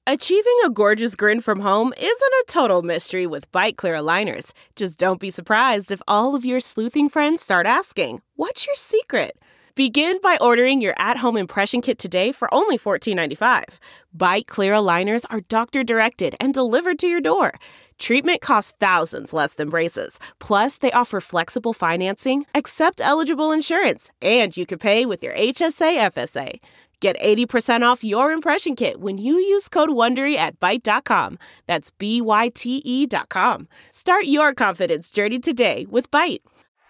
Achieving a gorgeous grin from home isn't a total mystery with Byte Clear aligners. Just don't be surprised if all of your sleuthing friends start asking, "What's your secret?" Begin by ordering your at-home impression kit today for only $14.95. Byte Clear aligners are doctor-directed and delivered to your door. Treatment costs thousands less than braces. Plus, they offer flexible financing, accept eligible insurance, and you can pay with your HSA FSA. Get 80% off your impression kit when you use code WONDERY at Byte.com. That's BYTE.com. Start your confidence journey today with Byte.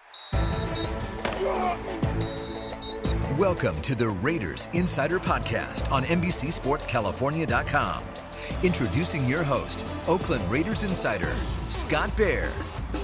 Welcome to the Raiders Insider Podcast on NBCSportsCalifornia.com. Introducing your host, Oakland Raiders Insider, Scott Bair.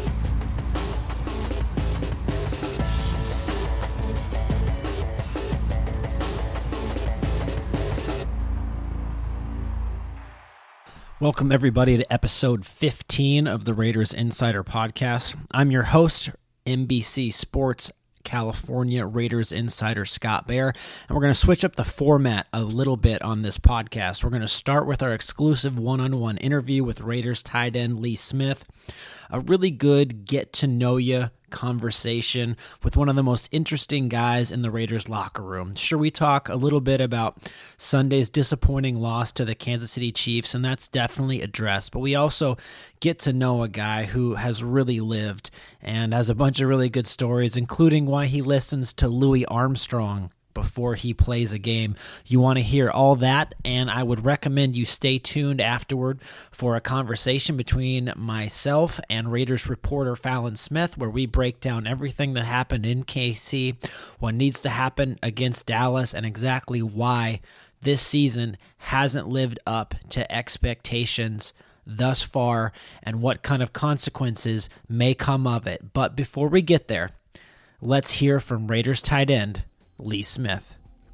Welcome, everybody, to episode 15 of the Raiders Insider Podcast. I'm your host, NBC Sports California Raiders Insider Scott Bair, and we're going to switch up the format a little bit on this podcast. We're going to start with our exclusive one-on-one interview with Raiders tight end Lee Smith, a really good get-to-know-you conversation with one of the most interesting guys in the Raiders locker room. Sure, we talk a little bit about Sunday's disappointing loss to the Kansas City Chiefs, and that's definitely addressed, but we also get to know a guy who has really lived and has a bunch of really good stories, including why he listens to Louis Armstrong before he plays a game. You want to hear all that, and I would recommend you stay tuned afterward for a conversation between myself and Raiders reporter Fallon Smith, where we break down everything that happened in KC, what needs to happen against Dallas, and exactly why this season hasn't lived up to expectations thus far, and what kind of consequences may come of it. But before we get there, let's hear from Raiders tight end Lee Smith.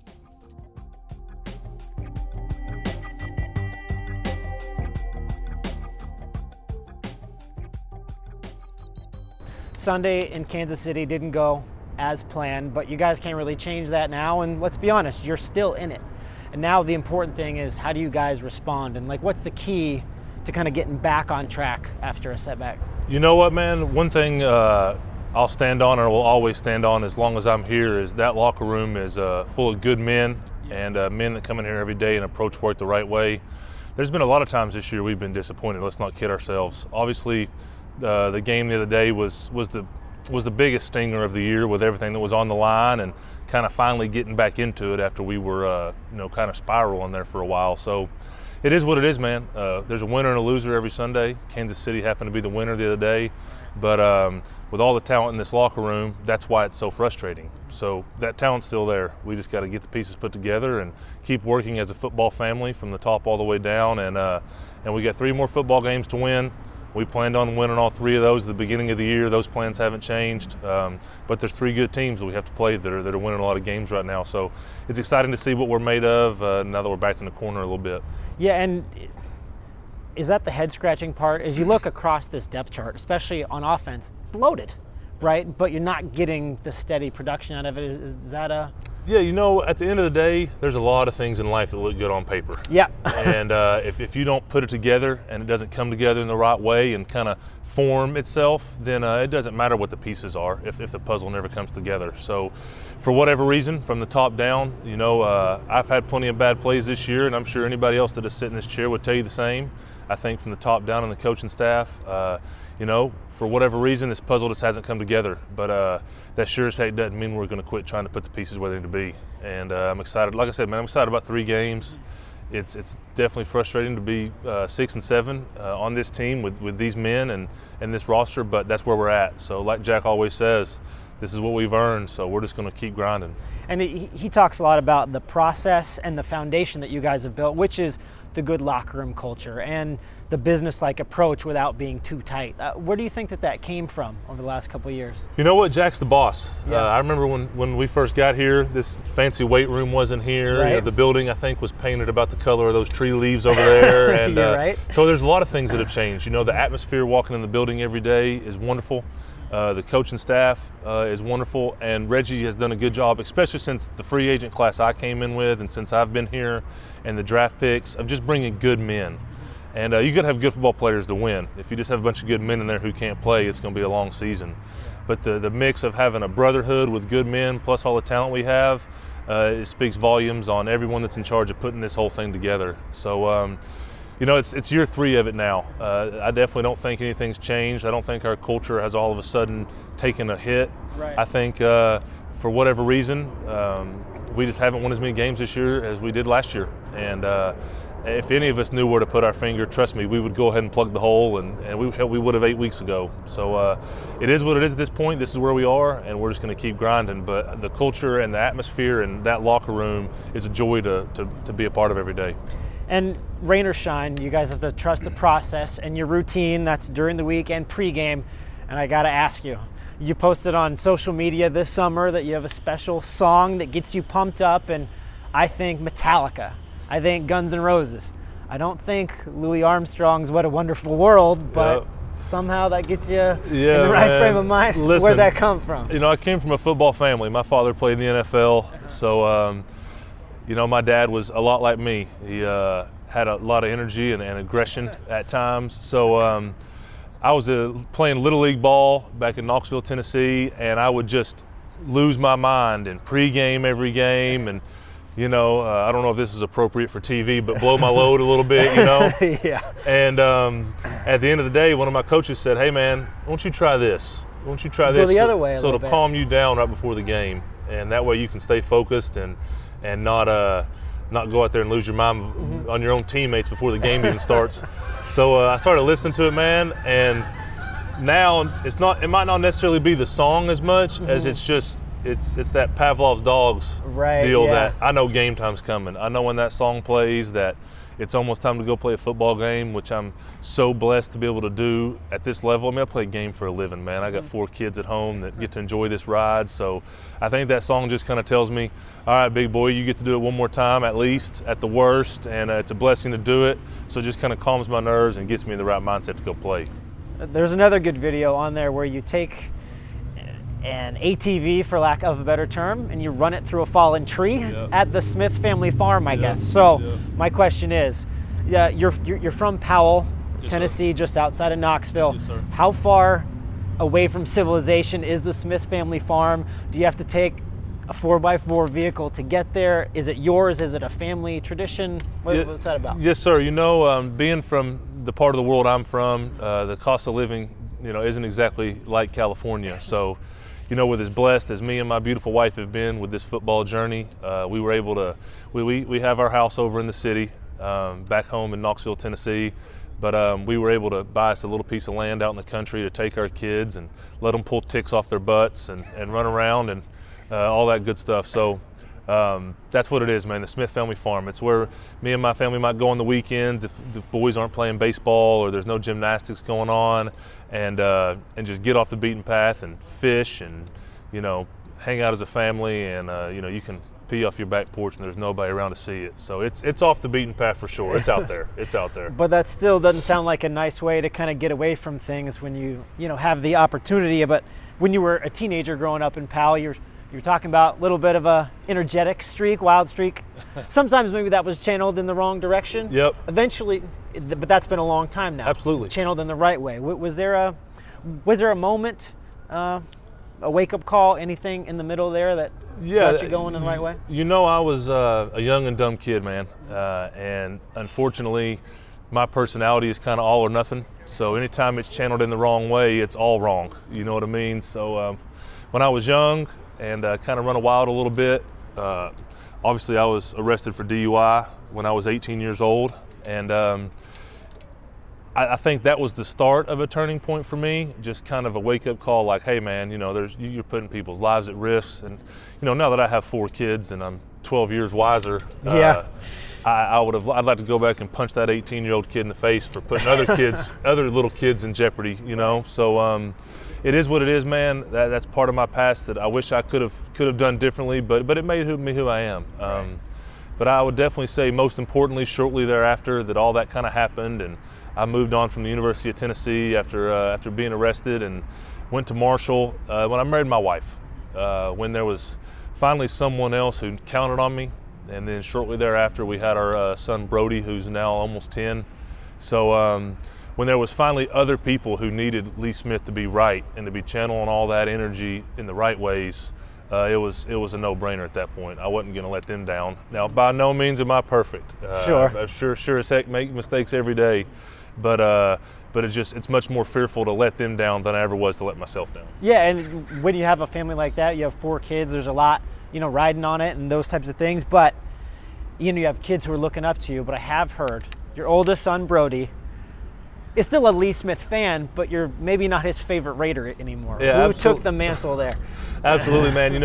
Sunday in Kansas City didn't go as planned, but you guys can't really change that now, and let's be honest, you're still in it. And now the important thing is, how do you guys respond, and what's the key to kind of getting back on track after a setback? You know what, man? One thing I'll stand on, or will always stand on as long as I'm here, is that locker room is full of good men and men that come in here every day and approach work the right way. There's been a lot of times this year we've been disappointed. Let's not kid ourselves. Obviously, the game the other day was the biggest stinger of the year, with everything that was on the line and kind of finally getting back into it after we were kind of spiraling there for a while. So it is what it is, man. There's a winner and a loser every Sunday. Kansas City happened to be the winner the other day. But with all the talent in this locker room, that's why it's so frustrating. So that talent's still there. We just got to get the pieces put together and keep working as a football family from the top all the way down. And we got 3 more football games to win. We planned on winning all 3 of those at the beginning of the year. Those plans haven't changed. But there's 3 good teams that we have to play that are winning a lot of games right now. So it's exciting to see what we're made of now that we're back in the corner a little bit. Yeah, and is that the head-scratching part? As you look across this depth chart, especially on offense, it's loaded, right? But you're not getting the steady production out of it. Is that a... Yeah, at the end of the day, there's a lot of things in life that look good on paper. Yeah. And if you don't put it together and it doesn't come together in the right way and kind of form itself, then it doesn't matter what the pieces are if the puzzle never comes together. So for whatever reason, from the top down, I've had plenty of bad plays this year, and I'm sure anybody else that is sitting in this chair would tell you the same. I think from the top down and the coaching staff, for whatever reason, this puzzle just hasn't come together. But that sure as heck doesn't mean we're going to quit trying to put the pieces where they need to be. And I'm excited. Like I said, man, I'm excited about 3 games. It's definitely frustrating to be 6 and 7 on this team with these men and this roster, but that's where we're at. So like Jack always says, this is what we've earned, so we're just going to keep grinding. And he talks a lot about the process and the foundation that you guys have built, which is the good locker room culture and the business-like approach without being too tight. Where do you think that came from over the last couple of years? You know what? Jack's the boss. Yeah. I remember when we first got here, this fancy weight room wasn't here. Right. The building, I think, was painted about the color of those tree leaves over there. And You're right. So there's a lot of things that have changed. The atmosphere walking in the building every day is wonderful. The coaching staff is wonderful, and Reggie has done a good job, especially since the free agent class I came in with and since I've been here, and the draft picks, of just bringing good men. And you got to have good football players to win. If you just have a bunch of good men in there who can't play, it's going to be a long season. But the mix of having a brotherhood with good men plus all the talent we have, it speaks volumes on everyone that's in charge of putting this whole thing together. So, it's year 3 of it now. I definitely don't think anything's changed. I don't think our culture has all of a sudden taken a hit. Right. I think for whatever reason, we just haven't won as many games this year as we did last year. And if any of us knew where to put our finger, trust me, we would go ahead and plug the hole, and we would have 8 weeks ago. So it is what it is at this point. This is where we are, and we're just going to keep grinding. But the culture and the atmosphere and that locker room is a joy to be a part of every day. And rain or shine, you guys have to trust the process and your routine. That's during the week and pregame. And I got to ask you, you posted on social media this summer that you have a special song that gets you pumped up, and I think Metallica. I think Guns N' Roses. I don't think Louis Armstrong's What a Wonderful World, but somehow that gets you in the right frame of mind. Listen, where'd that come from? I came from a football family. My father played in the NFL, so my dad was a lot like me. He had a lot of energy and aggression at times. So I was playing Little League ball back in Knoxville, Tennessee, and I would just lose my mind and pregame every game, and I don't know if this is appropriate for TV, but blow my load a little bit, Yeah. And at the end of the day, one of my coaches said, "Hey man, why don't you try this? Why don't you try this?" Go the other way a so little it'll bit. calm you down right before the game, and that way you can stay focused and not go out there and lose your mind on your own teammates before the game even starts. So I started listening to it, man, and now it might not necessarily be the song as much as it's just it's that Pavlov's dogs deal that I know game time's coming. I know when that song plays that it's almost time to go play a football game, which I'm so blessed to be able to do at this level. I mean, I play a game for a living, man. I got 4 kids at home that get to enjoy this ride. So I think that song just kind of tells me, all right, big boy, you get to do it one more time at least, at the worst, and it's a blessing to do it. So it just kind of calms my nerves and gets me in the right mindset to go play. There's another good video on there where you take an ATV, for lack of a better term, and you run it through a fallen tree at the Smith family farm, I guess. So my question is, you're from Powell, Tennessee, just outside of Knoxville. Yes, sir. How far away from civilization is the Smith family farm? Do you have to take a 4x4 vehicle to get there? Is it yours? Is it a family tradition? What's that about? Yes, sir. Being from the part of the world I'm from, the cost of living, isn't exactly like California. So, with as blessed as me and my beautiful wife have been with this football journey, we were able to, we have our house over in the city, back home in Knoxville, Tennessee, but we were able to buy us a little piece of land out in the country to take our kids and let them pull ticks off their butts and run around and all that good stuff. So that's what it is, man, the Smith family farm. It's where me and my family might go on the weekends if the boys aren't playing baseball or there's no gymnastics going on, and just get off the beaten path and fish and, hang out as a family, and, you can pee off your back porch and there's nobody around to see it. So it's off the beaten path for sure. It's out there. It's out there. But that still doesn't sound like a nice way to kind of get away from things when you have the opportunity. But when you were a teenager growing up in Powell, you're talking about a little bit of a energetic streak, wild streak. Sometimes maybe that was channeled in the wrong direction. Yep. Eventually, but that's been a long time now. Absolutely. Channeled in the right way. Was there a moment, a wake-up call, anything in the middle there that got you going in the right way? I was a young and dumb kid, man. And unfortunately, my personality is kind of all or nothing. So anytime it's channeled in the wrong way, it's all wrong. You know what I mean? So when I was young and kind of run wild a little bit, obviously I was arrested for DUI when I was 18 years old. And I think that was the start of a turning point for me, just kind of a wake-up call like, hey, man, you're putting people's lives at risk. And, now that I have 4 kids and I'm 12 years wiser, I'd like to go back and punch that 18-year-old kid in the face for putting other little kids in jeopardy, So it is what it is, man. That's part of my past that I wish I could have done differently, but it made me who I am. But I would definitely say, most importantly, shortly thereafter, that all that kind of happened, and I moved on from the University of Tennessee after being arrested, and went to Marshall when I married my wife, when there was finally someone else who counted on me. And then shortly thereafter, we had our son Brody, who's now almost 10. So when there was finally other people who needed Lee Smith to be right and to be channeling all that energy in the right ways, it was a no-brainer at that point. I wasn't going to let them down. Now, by no means am I perfect. Sure. I sure as heck make mistakes every day, but it's much more fearful to let them down than I ever was to let myself down. Yeah, and when you have a family like that, you have 4 kids. There's a lot, riding on it and those types of things. But you have kids who are looking up to you. But I have heard your oldest son, Brody, is still a Lee Smith fan, but you're maybe not his favorite Raider anymore. Yeah, Who took the mantle there? Absolutely, man.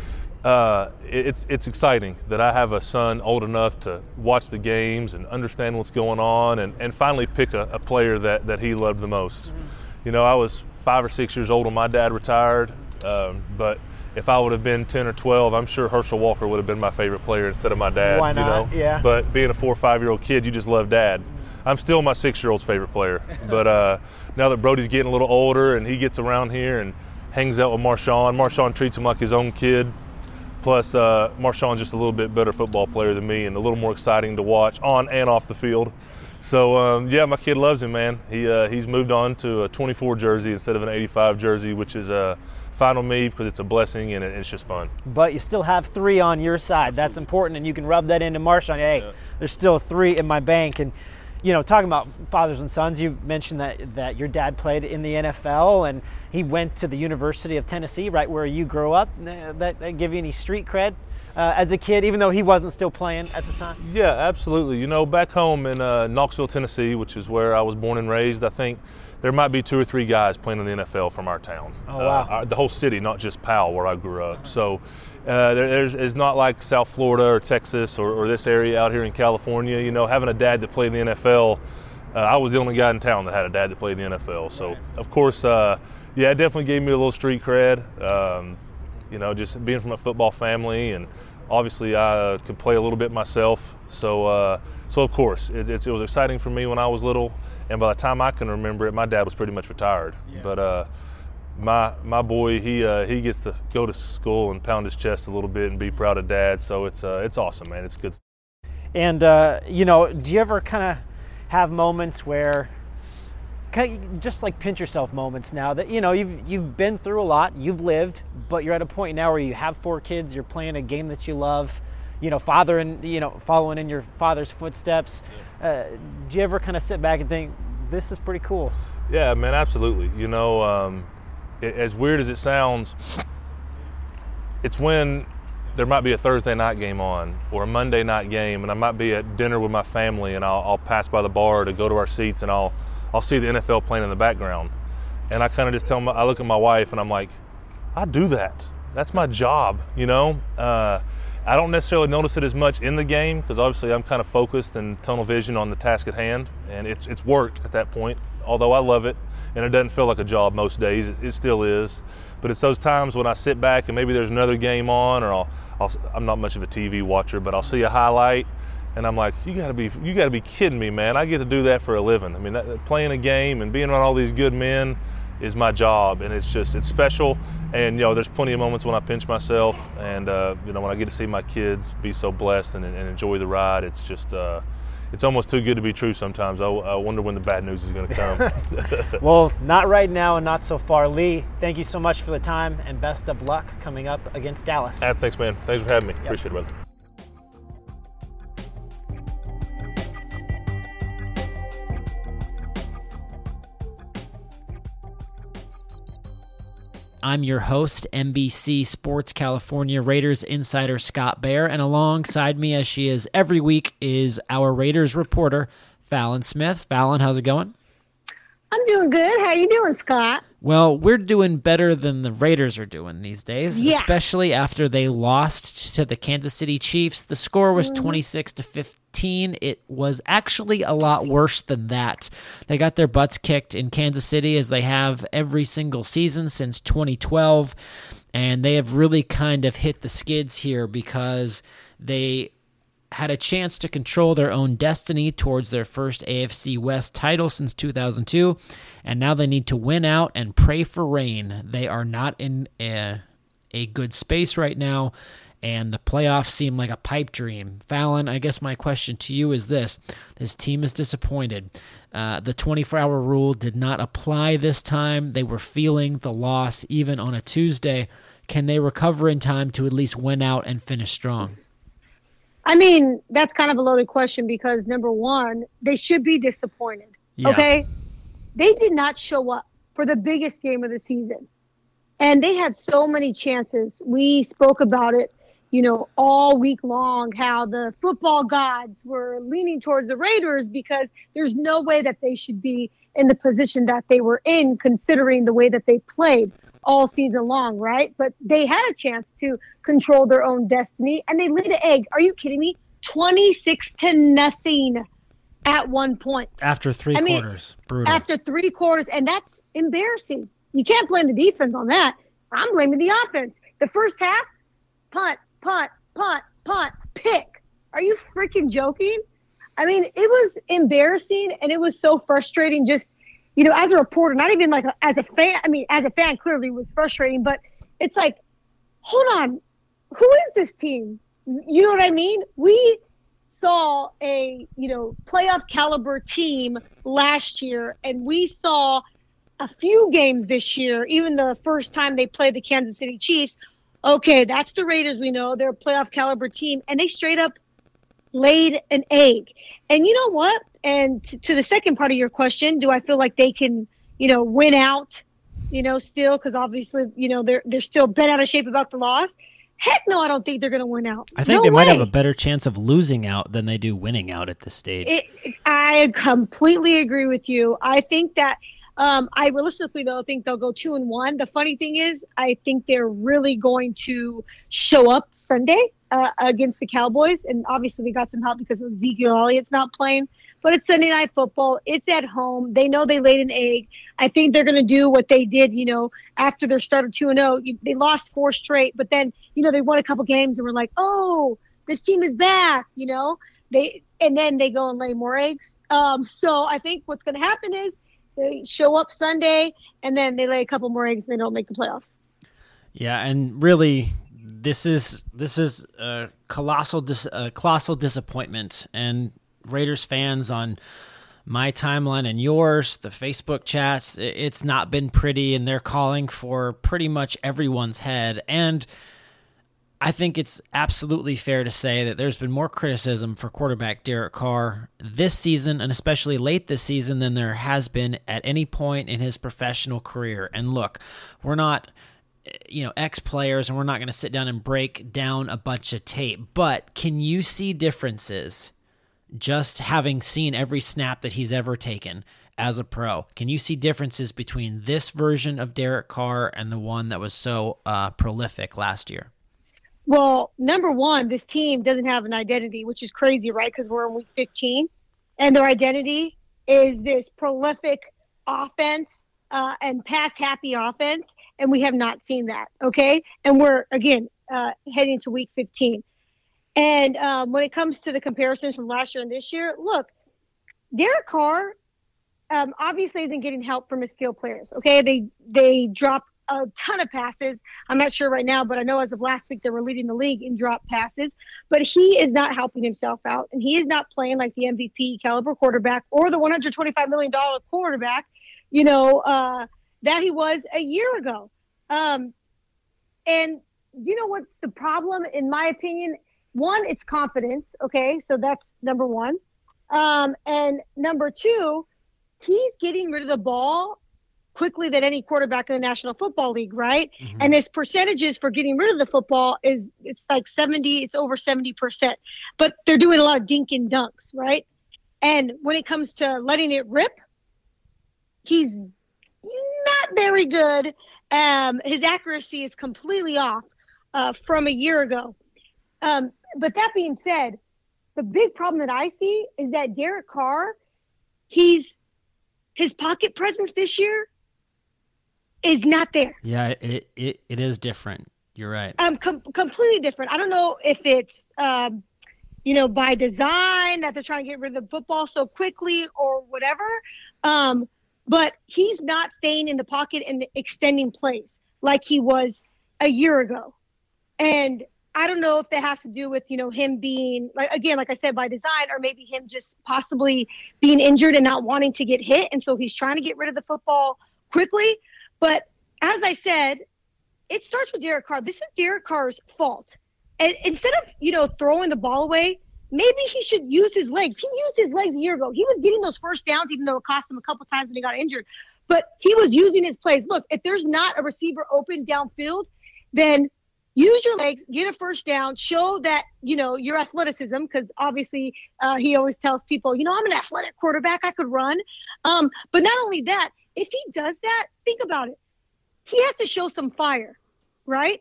It's exciting that I have a son old enough to watch the games and understand what's going on and finally pick a player that he loved the most. Mm-hmm. I was 5 or 6 years old when my dad retired, but if I would have been 10 or 12, I'm sure Herschel Walker would have been my favorite player instead of my dad. Why not? Yeah. But being a 4 or 5-year-old kid, you just love dad. I'm still my 6-year-old's favorite player. But now that Brody's getting a little older and he gets around here and hangs out with Marshawn treats him like his own kid. Plus, Marshawn's just a little bit better football player than me and a little more exciting to watch on and off the field. So, my kid loves him, man. He's moved on to a 24 jersey instead of an 85 jersey, which is fine with me because it's a blessing and it's just fun. But you still have 3 on your side. That's important, and you can rub that into Marshawn. Hey, There's still 3 in my bank. And, talking about fathers and sons, you mentioned that your dad played in the NFL, and he went to the University of Tennessee, right where you grew up. That give you any street cred as a kid, even though he wasn't still playing at the time? Yeah, absolutely. Back home in Knoxville, Tennessee, which is where I was born and raised, I think there might be 2 or 3 guys playing in the NFL from our town. Oh, wow. The whole city, not just Powell, where I grew up. So it's not like South Florida or Texas or this area out here in California. Having a dad that played in the NFL, I was the only guy in town that had a dad that played in the NFL. So, of course, it definitely gave me a little street cred. Just being from a football family, and obviously I could play a little bit myself. So of course, it was exciting for me when I was little. And by the time I can remember it, my dad was pretty much retired. Yeah. But my boy, he gets to go to school and pound his chest a little bit and be proud of dad. So it's awesome, man. It's good. And do you ever kind of have moments where, just like pinch yourself moments now that you've been through a lot, you've lived, but you're at a point now where you have 4 kids, you're playing a game that you love, father and following in your father's footsteps. Do you ever kind of sit back and think, this is pretty cool? Yeah, man, absolutely. As weird as it sounds, it's when there might be a Thursday night game on or a Monday night game, and I might be at dinner with my family, and I'll pass by the bar to go to our seats, and I'll see the NFL playing in the background, and I kind of just I look at my wife, and I'm like, I do that. That's my job, I don't necessarily notice it as much in the game because obviously I'm kind of focused and tunnel vision on the task at hand, and it's work at that point. Although I love it, and it doesn't feel like a job most days, it still is. But it's those times when I sit back and maybe there's another game on, or I'm not much of a TV watcher, but I'll see a highlight, and I'm like, you gotta be kidding me, man! I get to do that for a living. I mean, playing a game and being around all these good men is my job, and it's special. And there's plenty of moments when I pinch myself, and when I get to see my kids be so blessed and enjoy the ride, it's just it's almost too good to be true sometimes. I wonder when the bad news is going to come. Well, not right now and not so far. Lee, thank you so much for the time, and best of luck coming up against Dallas. Thanks, man. Thanks for having me. Yep. Appreciate it, brother. I'm your host, NBC Sports California Raiders insider Scott Bair, and alongside me, as she is every week, is our Raiders reporter, Fallon Smith. Fallon, how's it going? I'm doing good. How you doing, Scott? Well, we're doing better than the Raiders are doing these days, especially after they lost to the Kansas City Chiefs. The score was 26-15. It was actually a lot worse than that. They got their butts kicked in Kansas City, as they have every single season since 2012, and they have really kind of hit the skids here because they had a chance to control their own destiny towards their first AFC West title since 2002, and now they need to win out and pray for rain. They are not in a good space right now, and the playoffs seem like a pipe dream. Fallon, I guess my question to you is this. This team is disappointed. The 24-hour rule did not apply this time. They were feeling the loss even on a Tuesday. Can they recover in time to at least win out and finish strong? I mean, that's kind of a loaded question because, number one, they should be disappointed, okay? They did not show up for the biggest game of the season, and they had so many chances. We spoke about it, all week long, how the football gods were leaning towards the Raiders because there's no way that they should be in the position that they were in considering the way that they played all season long, right? But they had a chance to control their own destiny, and they laid an egg. Are you kidding me? 26-0 at one point. After three quarters. Brutal. After 3 quarters, and that's embarrassing. You can't blame the defense on that. I'm blaming the offense. The first half, punt, pick. Are you freaking joking? I mean, it was embarrassing, and it was so frustrating just as a reporter, not even like as a fan. I mean, as a fan, clearly it was frustrating, but it's like, hold on, who is this team? You know what I mean? We saw a, playoff caliber team last year, and we saw a few games this year, even the first time they played the Kansas City Chiefs. Okay, that's the Raiders we know. They're a playoff caliber team, and they straight up laid an egg. And you know what? And to the second part of your question, do I feel like they can, win out, still? Because obviously, they're still bent out of shape about the loss. Heck no, I don't think they're going to win out. I think they might have a better chance of losing out than they do winning out at this stage. I completely agree with you. I think that I realistically, though, think they'll go 2-1. The funny thing is, I think they're really going to show up Sunday against the Cowboys. And obviously, they got some help because Ezekiel Elliott's not playing. But it's Sunday Night Football. It's at home. They know they laid an egg. I think they're going to do what they did, after their start of 2-0. They lost 4 straight, but then, they won a couple games and were like, oh, this team is back, and then they go and lay more eggs. So I think what's going to happen is they show up Sunday and then they lay a couple more eggs and they don't make the playoffs. Yeah, and really, this is a colossal disappointment. And Raiders fans on my timeline and yours, the Facebook chats, it's not been pretty, and they're calling for pretty much everyone's head. And I think it's absolutely fair to say that there's been more criticism for quarterback Derek Carr this season, and especially late this season, than there has been at any point in his professional career. And look, we're not ex-players, and we're not going to sit down and break down a bunch of tape, but can you see differences just having seen every snap that he's ever taken as a pro? Can you see differences between this version of Derek Carr and the one that was so prolific last year? Well, number one, this team doesn't have an identity, which is crazy, right? Because we're in week 15, and their identity is this prolific offense and pass-happy offense, and we have not seen that, okay? And we're, again, heading to week 15. And when it comes to the comparisons from last year and this year, look, Derek Carr obviously isn't getting help from his skill players, okay? They dropped a ton of passes. I'm not sure right now, but I know as of last week they were leading the league in drop passes. But he is not helping himself out, and he is not playing like the MVP caliber quarterback or the $125 million quarterback, that he was a year ago. And you know what's the problem, in my opinion? One, it's confidence, okay? So that's number one. And number two, he's getting rid of the ball quickly than any quarterback in the National Football League, right? Mm-hmm. And his percentages for getting rid of the football it's over 70%. But they're doing a lot of dink and dunks, right? And when it comes to letting it rip, he's not very good. His accuracy is completely off from a year ago. But that being said, the big problem that I see is that Derek Carr, his pocket presence this year is not there. Yeah, it is different. You're right. Completely different. I don't know if it's by design, that they're trying to get rid of the football so quickly or whatever. But he's not staying in the pocket and extending plays like he was a year ago. And I don't know if that has to do with, him being, like I said, by design, or maybe him just possibly being injured and not wanting to get hit. And so he's trying to get rid of the football quickly. But as I said, it starts with Derek Carr. This is Derek Carr's fault. And instead of, throwing the ball away, maybe he should use his legs. He used his legs a year ago. He was getting those first downs, even though it cost him a couple times when he got injured. But he was using his plays. Look, if there's not a receiver open downfield, then use your legs, get a first down, show that, your athleticism, because obviously he always tells people, I'm an athletic quarterback, I could run. But not only that, if he does that, think about it. He has to show some fire, right?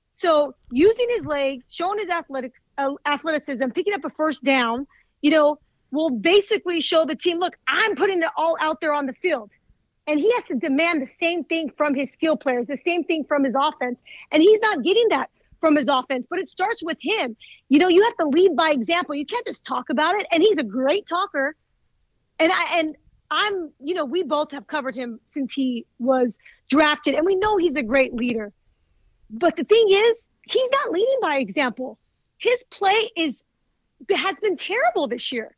So using his legs, showing his athleticism, picking up a first down, will basically show the team, look, I'm putting it all out there on the field. And he has to demand the same thing from his skill players, the same thing from his offense. And he's not getting that from his offense, but it starts with him. You have to lead by example. You can't just talk about it. And he's a great talker. And I'm, we both have covered him since he was drafted, and we know he's a great leader. But the thing is, he's not leading by example. His play has been terrible this year.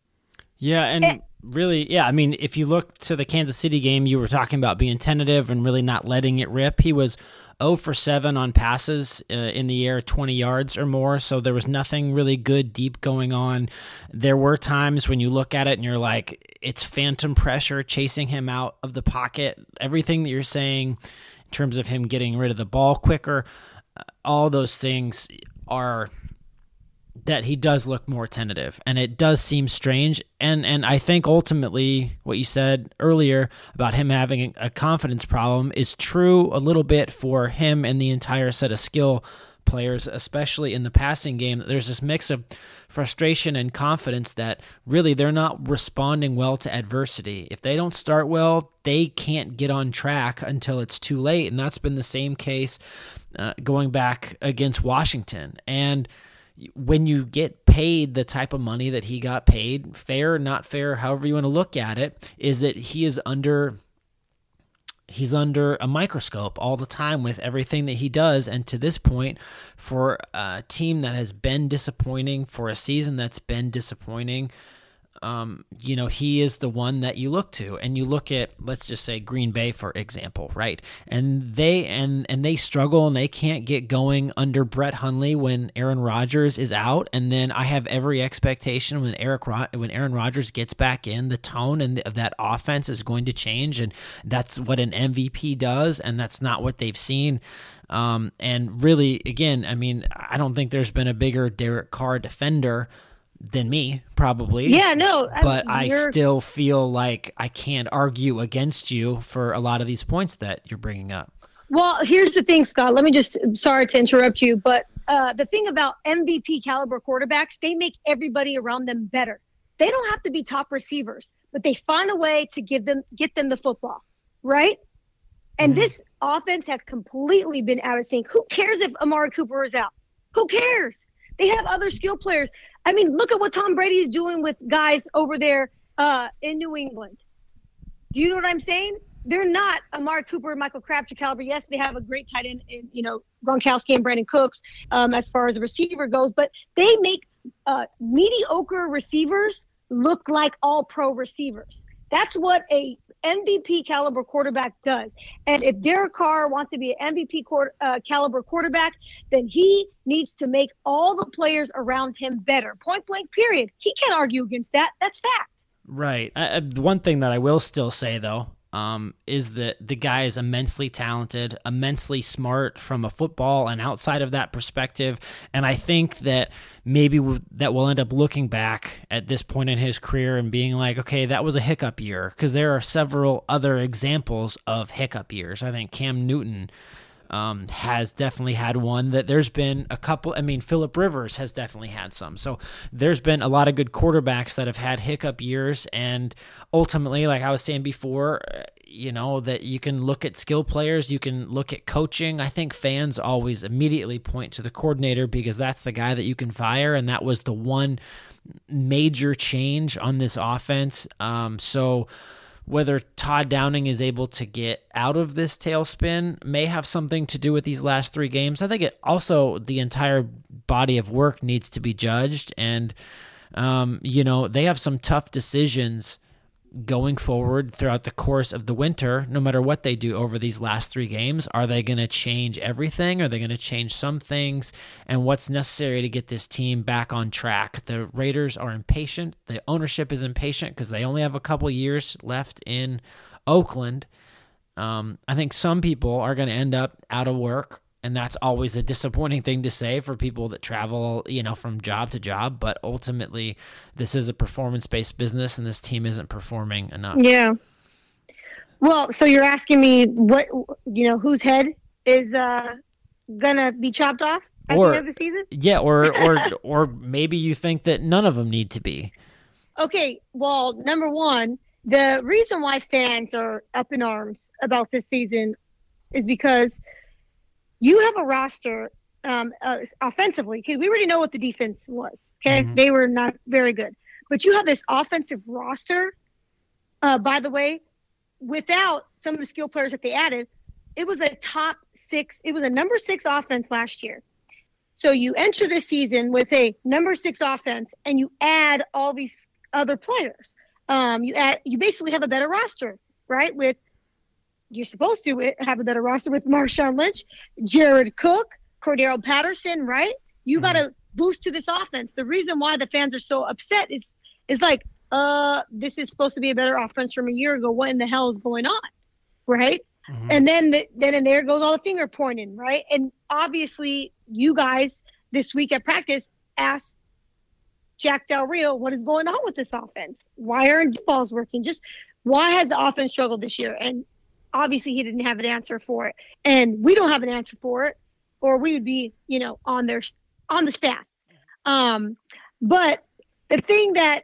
Yeah, and really, I mean, if you look to the Kansas City game, you were talking about being tentative and really not letting it rip. He was 0 for 7 on passes in the air, 20 yards or more, so there was nothing really good deep going on. There were times when you look at it and you're like, it's phantom pressure chasing him out of the pocket. Everything that you're saying in terms of him getting rid of the ball quicker, all those things are that he does look more tentative, and it does seem strange. And I think ultimately what you said earlier about him having a confidence problem is true a little bit for him and the entire set of skill players, especially in the passing game. There's this mix of frustration and confidence that really they're not responding well to adversity. If they don't start well, they can't get on track until it's too late. And that's been the same case going back against Washington. And when you get paid the type of money that he got paid, fair, not fair, however you want to look at it, is that he's under a microscope all the time with everything that he does. And to this point, for a team that has been disappointing, for a season that's been disappointing, he is the one that you look to. And you look at, let's just say, Green Bay, for example, right? And they struggle and they can't get going under Brett Hundley when Aaron Rodgers is out. And then I have every expectation when Aaron Rodgers gets back in, the tone of that offense is going to change. And that's what an MVP does. And that's not what they've seen. And really, again, I mean, I don't think there's been a bigger Derek Carr defender than me, probably. Yeah, no. But I still feel like I can't argue against you for a lot of these points that you're bringing up. Well, here's the thing, Scott. Sorry to interrupt you, but the thing about MVP caliber quarterbacks, they make everybody around them better. They don't have to be top receivers, but they find a way to get them the football, right? And this offense has completely been out of sync. Who cares if Amari Cooper is out? Who cares? They have other skill players. I mean, look at what Tom Brady is doing with guys over there in New England. Do you know what I'm saying? They're not Amari Cooper, Michael Crabtree caliber. Yes, they have a great tight end in, Gronkowski and Brandon Cooks as far as the receiver goes, but they make mediocre receivers look like all-pro receivers. That's what a MVP caliber quarterback does. And if Derek Carr wants to be an MVP caliber quarterback, then he needs to make all the players around him better. Point blank, period. He can't argue against that. That's fact. Right. One thing that I will still say, though, is that the guy is immensely talented, immensely smart from a football and outside of that perspective. And I think that maybe that we'll end up looking back at this point in his career and being like, okay, that was a hiccup year, because there are several other examples of hiccup years. I think Cam Newton has definitely had one. That there's been a couple. I mean, Phillip Rivers has definitely had some. So there's been a lot of good quarterbacks that have had hiccup years, and ultimately, like I was saying before, that you can look at skill players, you can look at coaching. I think fans always immediately point to the coordinator because that's the guy that you can fire, and that was the one major change on this offense. So whether Todd Downing is able to get out of this tailspin may have something to do with these last 3 games. I think it also, the entire body of work needs to be judged, and they have some tough decisions going forward throughout the course of the winter. No matter what they do over these last 3 games, are they going to change everything? Are they going to change some things? And what's necessary to get this team back on track? The Raiders are impatient. The ownership is impatient because they only have a couple years left in Oakland. I think some people are going to end up out of work, and that's always a disappointing thing to say for people that travel, from job to job. But ultimately, this is a performance-based business, and this team isn't performing enough. Yeah. Well, so you're asking me whose head is gonna be chopped off at the end of the season? Yeah, or maybe you think that none of them need to be. Okay. Well, number one, the reason why fans are up in arms about this season is because you have a roster offensively, because we already know what the defense was. Okay, They were not very good, but you have this offensive roster. By the way, without some of the skill players that they added, it was a top 6. It was a number 6 offense last year. So you enter this season with a number 6 offense, and you add all these other players. You basically have a better roster, right? You're supposed to have a better roster with Marshawn Lynch, Jared Cook, Cordero Patterson, right? You got to boost to this offense. The reason why the fans are so upset is like, this is supposed to be a better offense from a year ago. What in the hell is going on, right? And then there goes all the finger pointing, right? And obviously, you guys this week at practice asked Jack Del Rio, what is going on with this offense? Why aren't deep balls working? Just why has the offense struggled this year? And obviously, he didn't have an answer for it, and we don't have an answer for it, or we would be, on the staff. But the thing that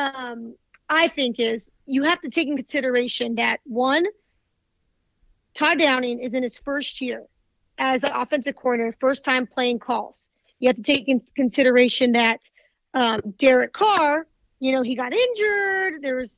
I think is you have to take in consideration that, one, Todd Downing is in his first year as an offensive coordinator, first time playing calls. You have to take in consideration that Derek Carr, he got injured. There was,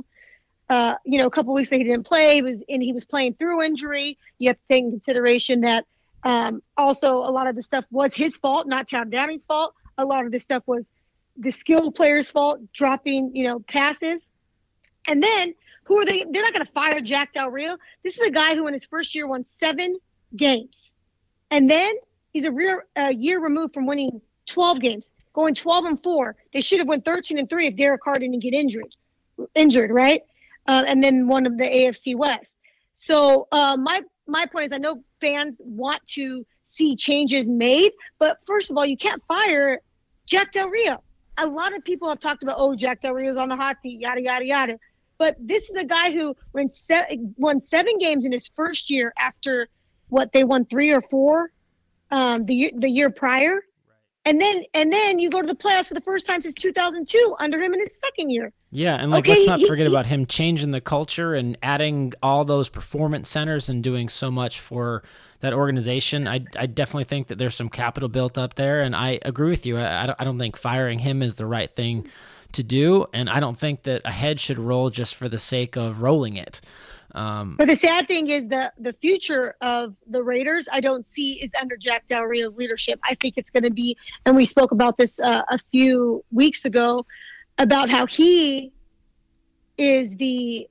a couple weeks that he didn't play, he was playing through injury. You have to take in consideration that also a lot of the stuff was his fault, not Todd Downing's fault. A lot of the stuff was the skilled player's fault, dropping, passes. And then who are they? They're not going to fire Jack Del Rio. This is a guy who in his first year won 7 games. And then he's a year removed from winning 12 games, going 12-4. They should have went 13-3 if Derek Carr didn't get injured, right? And then one of the AFC West. So my point is, I know fans want to see changes made, but first of all, you can't fire Jack Del Rio. A lot of people have talked about, Jack Del Rio's on the hot seat, yada, yada, yada. But this is a guy who won 7 games in his first year after, they won 3 or 4 the year prior. And then you go to the playoffs for the first time since 2002 under him in his second year. Yeah, and let's not forget about him changing the culture and adding all those performance centers and doing so much for that organization. I definitely think that there's some capital built up there, and I agree with you. I don't think firing him is the right thing to do, and I don't think that a head should roll just for the sake of rolling it. But the sad thing is the future of the Raiders, I don't see is under Jack Del Rio's leadership. I think it's going to be, and we spoke about this a few weeks ago, about how he is the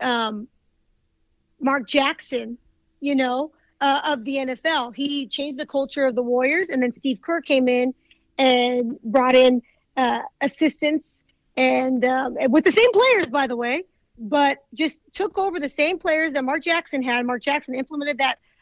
Mark Jackson, of the NFL. He changed the culture of the Warriors, and then Steve Kerr came in and brought in assistants and with the same players, by the way, but just took over the same players that Mark Jackson had. Mark Jackson implemented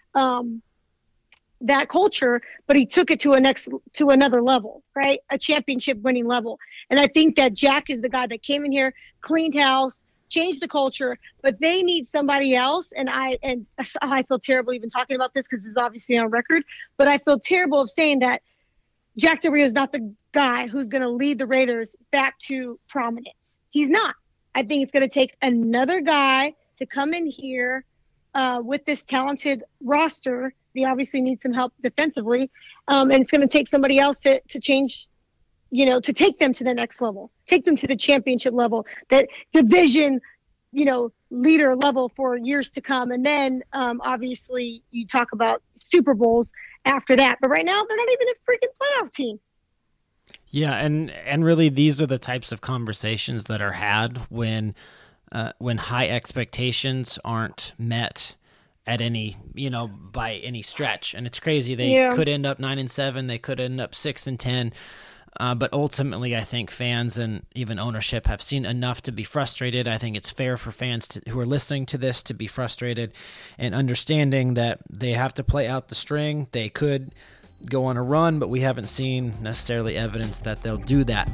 that culture, but he took it to another level, right? A championship winning level. And I think that Jack is the guy that came in here, cleaned house, changed the culture, but they need somebody else. And I feel terrible even talking about this because it's obviously on record, but I feel terrible of saying that Jack Del Rio is not the guy who's going to lead the Raiders back to prominence. He's not. I think it's going to take another guy to come in here with this talented roster, they obviously need some help defensively. And it's going to take somebody else to change, to take them to the next level, take them to the championship level, that division, leader level for years to come. And then obviously you talk about Super Bowls after that. But right now they're not even a freaking playoff team. Yeah, and really these are the types of conversations that are had when high expectations aren't met at any, by any stretch. And it's crazy. They could end up 9-7. They could end up 6-10. But ultimately, I think fans and even ownership have seen enough to be frustrated. I think it's fair for fans who are listening to this to be frustrated and understanding that they have to play out the string. They could go on a run, but we haven't seen necessarily evidence that they'll do that.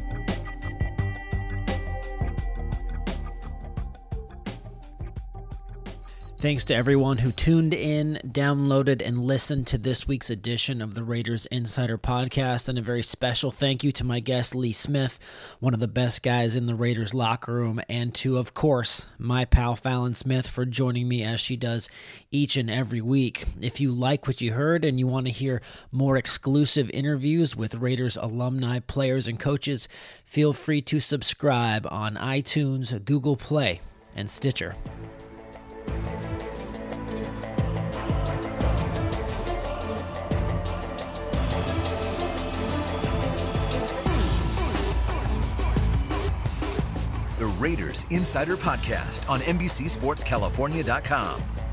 Thanks to everyone who tuned in, downloaded, and listened to this week's edition of the Raiders Insider Podcast. And a very special thank you to my guest, Lee Smith, one of the best guys in the Raiders locker room, and to, of course, my pal Fallon Smith for joining me as she does each and every week. If you like what you heard and you want to hear more exclusive interviews with Raiders alumni, players, and coaches, feel free to subscribe on iTunes, Google Play, and Stitcher. The Raiders Insider Podcast on NBCSportsCalifornia.com.